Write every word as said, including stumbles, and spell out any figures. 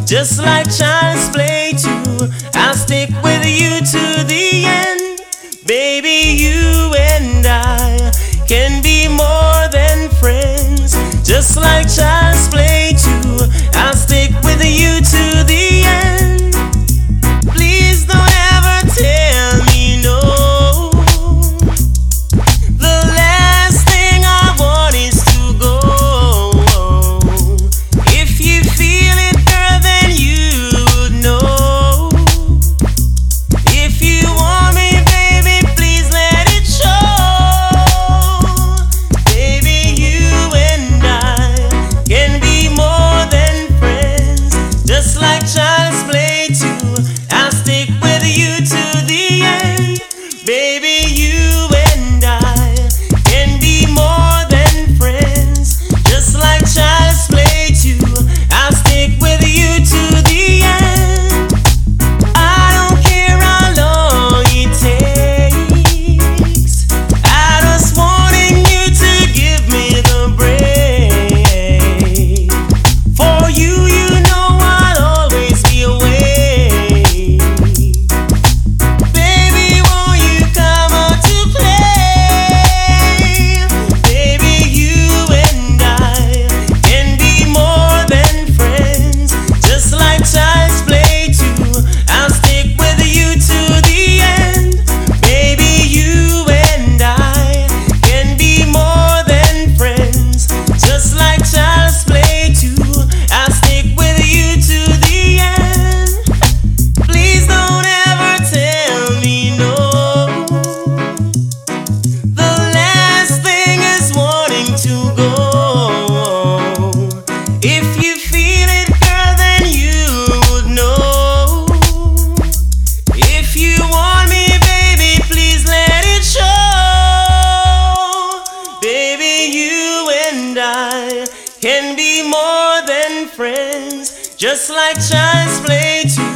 just like child's play too. I'll stick with you to the end. Baby, you and I can be more than friends, just like child's play too. I'll stick with you to the end. Please don't ever tell me no. The last thing I want is to go. If you feel it, girl, then you would know. If you want me, baby, please let it show. Baby, you and I can be more than friends, just like child's play too. I'll stick with you to the end. Baby, you and I can be more than friends, just like child's play too. I'll stick with you to the end. I don't care how long it takes. I just wanting you to give me the break. For you, you know I'll always be away. Baby, won't you come out to play? Baby, you and I can be more than friends, just like child's play too. I'll stick with you to the end. Baby, you and I can be more than friends, just like child's play too. I'll stick with you to the end. Please don't ever tell me no. The last thing is wanting to go. If you feel it, girl, then you would know. If you want me, baby, please let it show. Baby, you and I can be more than friends, just like child's play too.